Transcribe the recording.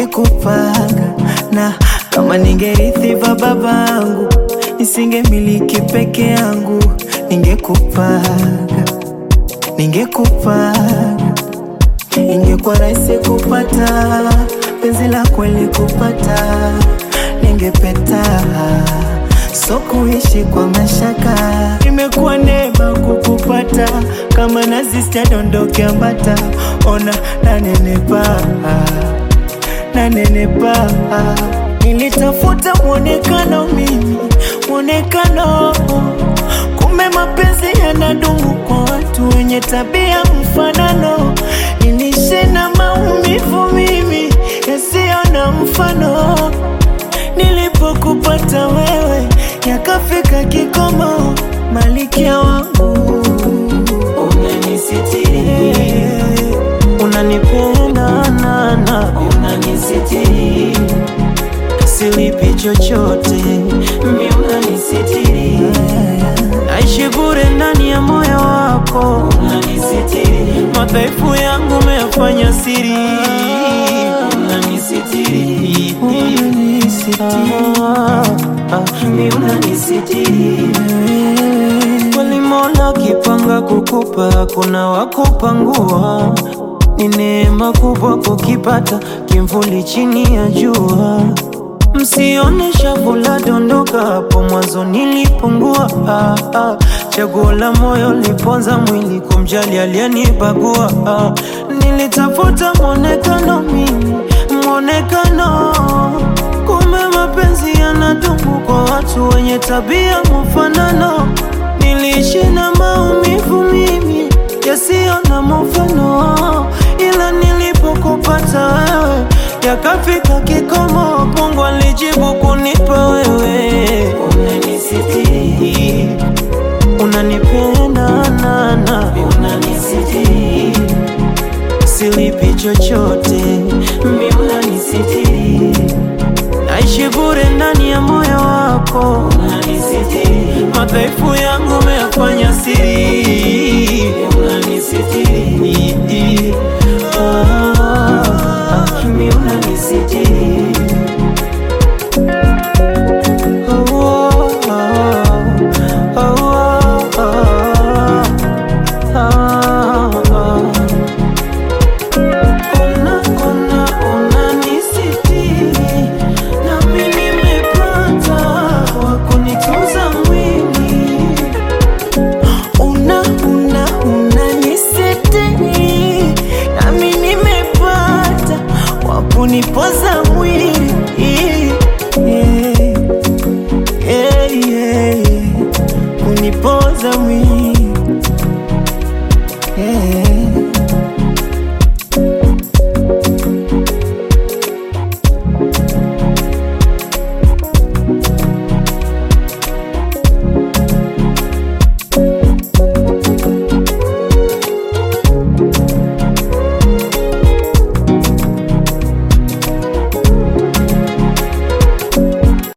ningekupanga, na kama ningerithi babangu nisingemiliki peke yangu. Ningekupanga, ingekuwa rahisi kupata penzi la kweli kupata. Ningepeta so kuishi kwa mashaka. Imekuwa neema kukupata, kama nazi sitadondoke ambata. Ona nanenepa. Nilitafuta mwonekano mimi, mwonekano. Kumbe mapenzi yanadumu kwa watu wenye tabia mfanano. Niliishi na maumivu mimi yasiyo na mfano. Nilipokupata wewe yakafika kikomo. Malikia wangu, unanisitiri, unanipenda nana, unanisitiri, silipi chochote, mimi unanisitiri. Naishi bure ndani ya moyo wako, unanisitiri. Madhaifu yangu umeyafanya siri, unanisitiri, mimi unanisitiri. Kweli Mola kipanga kukupa, kuna wakupangua. Ni neema kubwa kukipata kimvuli chini ya jua. Msione shavu la dondoka, hapo mwanzo nilipungua. Chaguo la moyo liponza mwili, kumjali aliyenibagua. Nilitafuta mwonekano mimi, mwonekano. Kumbe mapenzi yanadumu kwa watu wenye tabia mfanano. Niliishi na maumivu mimi yasiyo na mfano, ila nilipokupata wewe yakafika kikomo. Mungu alijibu kunipa wewe, unanisitiri, unanipenda nana, unanisitiri, silipi chochote, mimi unanisitiri. Naishi bure ndani ya moyo wako, unanisitiri. Madhaifu yangu umeyafanya siri, unanisitiri. Mimi unanisitiri. Unipoza